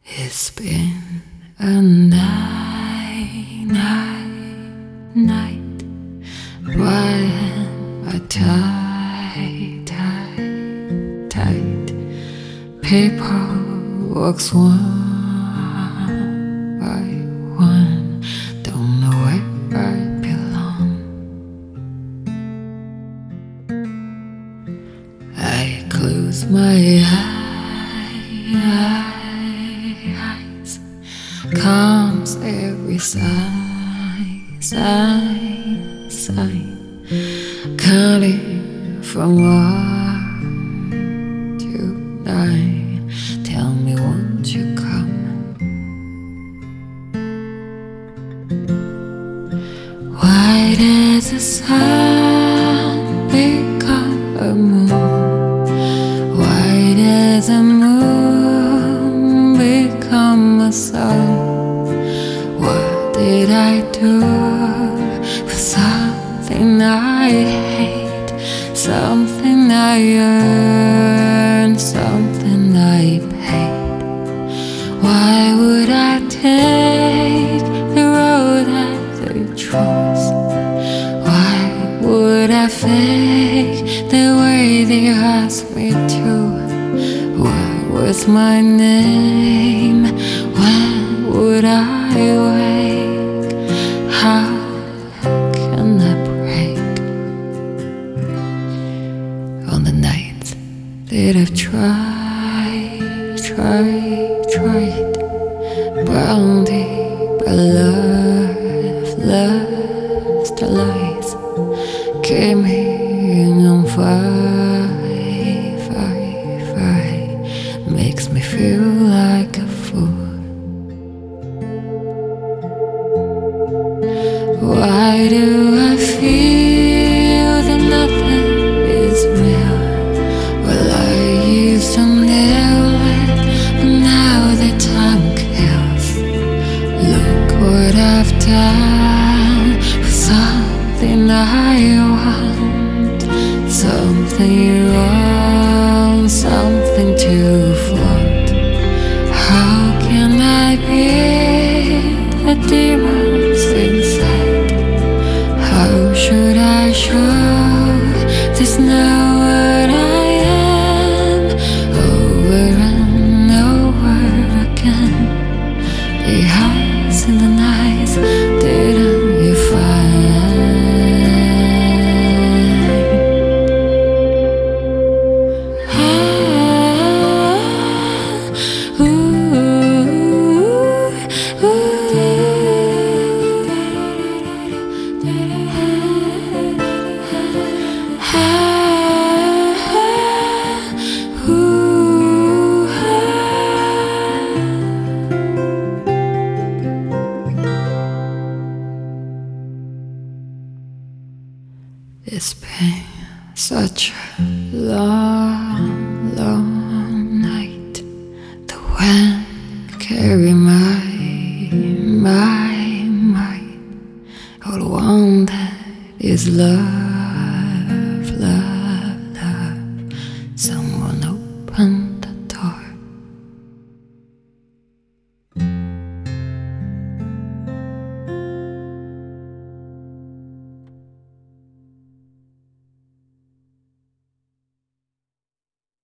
It's been a night. Why am I tight? People walks one by one, don't know where I belong. I close my eyes, comes every sigh, counting from 1 to 9. Tell me, won't you come? Why does the sun become a moon? Why does the moon become a sun? What did I do for something I hate? Something I earned, something I paid. Why would I take the road that they chose? Why would I fake the way they asked me to? What was my name? When would I wake? How can I break on the nights that I've tried, bound by love's lies, came in on fire, makes me feel like a fool. Why do I feel that nothing is real? Well, I used to nail it, but now the time kills. Look what I've done for something I want, something you want, something to flaunt. How can I beat the demons inside? How should I show there's no what I am? Over and over again, the highs and the nights, didn't you find? It's been such a long night. The wind carry my mind. All one that is love. Someone open